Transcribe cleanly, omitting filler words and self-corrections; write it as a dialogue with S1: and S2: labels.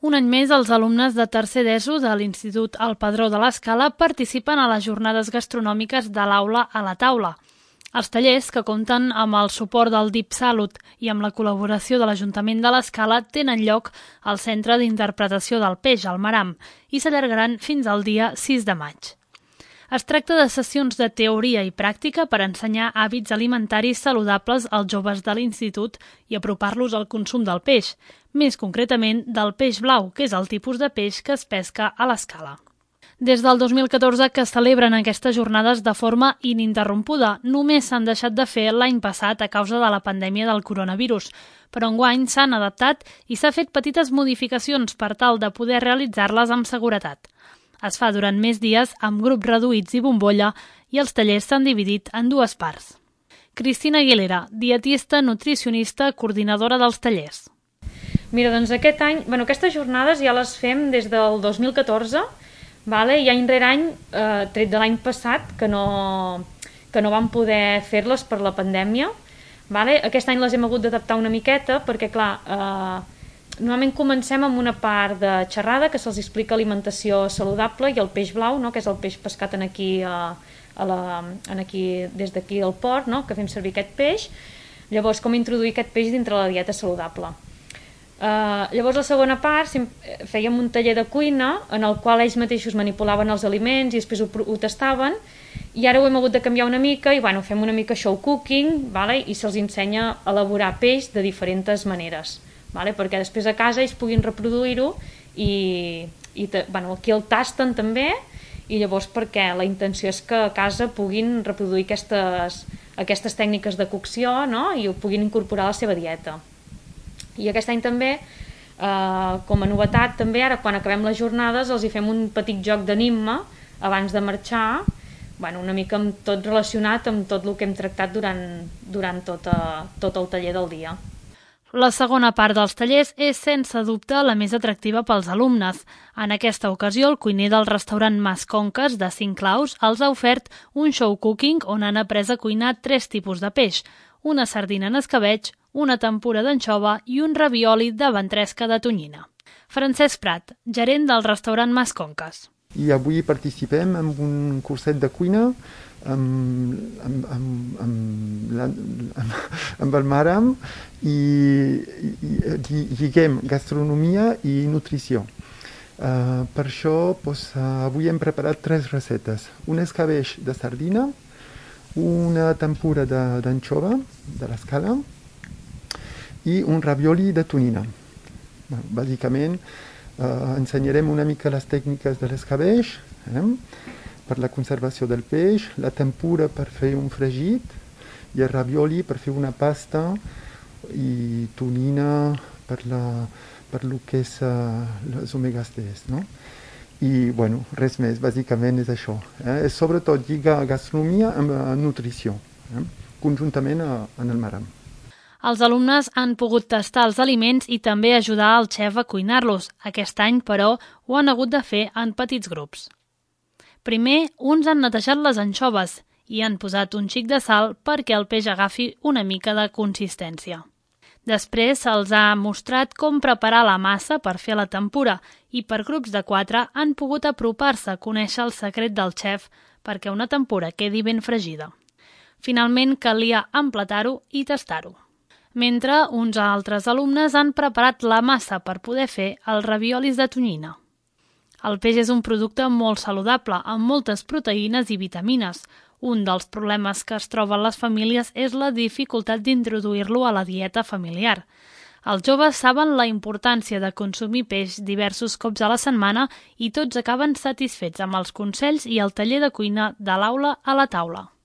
S1: Un any més, els alumnes de tercer d'ESO de l'Institut El Padró de l'Escala participen a les jornades gastronòmiques de l'aula a la taula. Els tallers, que compten amb el suport del DeepSalut i amb la col·laboració de l'Ajuntament de l'Escala, tenen lloc al Centre d'Interpretació del Peix, al Maram, i s'allargaran fins al dia 6 de maig. Es tracta de sessions de teoria i pràctica per ensenyar hàbits alimentaris saludables als joves de l'institut i apropar-los al consum del peix, més concretament del peix blau, que és el tipus de peix que es pesca a l'Escala. Des del 2014 que es celebren aquestes jornades de forma ininterrompuda, només s'han deixat de fer l'any passat a causa de la pandèmia del coronavirus, però enguany s'han adaptat i s'ha fet petites modificacions per tal de poder realitzar-les amb seguretat. Es fa durant més dies amb grups reduïts i bombolla i els tallers s'han dividit en dues parts. Cristina Aguilera, dietista, nutricionista, coordinadora dels tallers.
S2: Mira, doncs aquest any, aquestes jornades ja les fem des del 2014, i any rere any, tret de l'any passat, que no vam poder fer-les per la pandèmia. Aquest any les hem hagut d'adaptar una miqueta perquè, clar, normalment comencem amb una part de xerrada que se'ls explica alimentació saludable i el peix blau, que és el peix pescat aquí des d'aquí al port, que fem servir aquest peix. Llavors, com introduir aquest peix dintre la dieta saludable. Llavors, la segona part, fèiem un taller de cuina en el qual ells mateixos manipulaven els aliments i després ho tastaven, i ara ho hem hagut de canviar una mica i fem una mica show cooking i se'ls ensenya a elaborar peix de diferents maneres. Perquè després a casa ells puguin reproduir-ho i aquí el tasten també, i llavors perquè la intenció és que a casa puguin reproduir aquestes tècniques de cocció i ho puguin incorporar a la seva dieta. I aquest any també, com a novetat, també ara quan acabem les jornades els hi fem un petit joc d'enigma abans de marxar, una mica amb tot relacionat amb tot el que hem tractat durant tot el taller del dia.
S1: La segona part dels tallers és, sense dubte, la més atractiva pels alumnes. En aquesta ocasió, el cuiner del restaurant Mas Conques, de Cinclaus, els ha ofert un show cooking on han après a cuinar 3 tipus de peix, una sardina en escabetx, una tempura d'anxova i un ravioli de ventresca de tonyina. Francesc Prat, gerent del restaurant Mas Conques.
S3: I avui participem en un curset de cuina amb el Maram i lliguem gastronomia i nutrició. Per això avui hem preparat 3 receptes. Un escabeix de sardina, una tempura d'anxova de l'Escala i un ravioli de tonyina. Bàsicament ensenyarem una mica les tècniques de l'escabeix, per la conservació del peix, la tempura per fer un fregit i el ravioli per fer una pasta i tonyina per el que és les omegas 3. I res més, bàsicament és això. És sobretot lligar gastronomia amb nutrició, conjuntament en el Maram.
S1: Els alumnes han pogut tastar els aliments i també ajudar el xef a cuinar-los. Aquest any, però, ho han hagut de fer en petits grups. Primer, uns han netejat les anxoves i han posat un xic de sal perquè el peix agafi una mica de consistència. Després se'ls ha mostrat com preparar la massa per fer la tempura i per grups de 4 han pogut apropar-se a conèixer el secret del xef perquè una tempura quedi ben fregida. Finalment, calia emplatar-ho i tastar-ho. Mentre uns altres alumnes han preparat la massa per poder fer els raviolis de tonyina. El peix és un producte molt saludable, amb moltes proteïnes i vitamines. Un dels problemes que es troben les famílies és la dificultat d'introduir-lo a la dieta familiar. Els joves saben la importància de consumir peix diversos cops a la setmana i tots acaben satisfets amb els consells i el taller de cuina de l'aula a la taula.